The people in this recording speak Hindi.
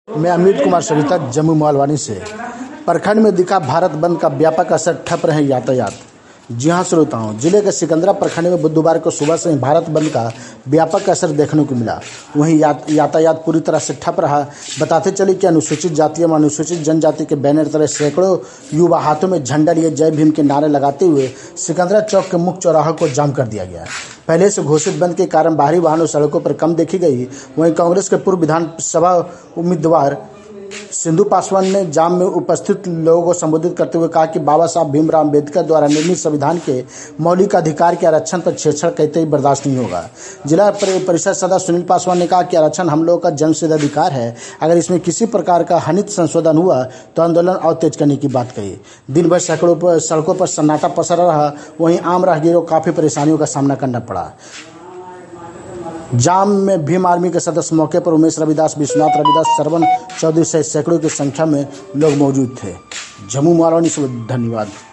मैं अमित कुमार सविता जम्मू मोहालवानी से। प्रखंड में दिखा भारत बंद का व्यापक असर, ठप रहे यातायात। जी हां श्रोताओं, जिले के सिकंदरा प्रखंड में बुधवार को सुबह से ही भारत बंद का व्यापक असर देखने को मिला। वहीं यातायात पूरी तरह से ठप रहा। बताते चले कि अनुसूचित जाति एवं अनुसूचित जनजाति के बैनर तले सैकड़ों युवा हाथों में झंडा लिए जय भीम के नारे लगाते हुए सिकंदरा चौक के मुख्य चौराहे को जाम कर दिया गया। पहले से घोषित बंद के कारण बाहरी वाहनों सड़कों पर कम देखी गई। वहीं कांग्रेस के पूर्व विधानसभा उम्मीदवार सिंधु पासवान ने जाम में उपस्थित लोगों को संबोधित करते हुए कहा कि बाबा साहब भीमराव अम्बेडकर द्वारा निर्मित संविधान के मौलिक अधिकार के आरक्षण पर छेड़छाड़ कहते ही बर्दाश्त नहीं होगा। जिला परिषद सदस्य सुनील पासवान ने कहा कि आरक्षण हम लोगों का जन्मसिद्ध अधिकार है। अगर इसमें किसी प्रकार का हनित संशोधन हुआ तो आंदोलन और तेज करने की बात कही। दिन भर सड़कों पर सन्नाटा पसरा रहा। वहीं आम राहगीरों को काफी परेशानियों का सामना करना पड़ा। जाम में भीम आर्मी के सदस्य मौके पर उमेश रविदास, विश्वनाथ रविदास, सरवन चौधरी सहित सैकड़ों की संख्या में लोग मौजूद थे। जम्मू मोहालवानी से धन्यवाद।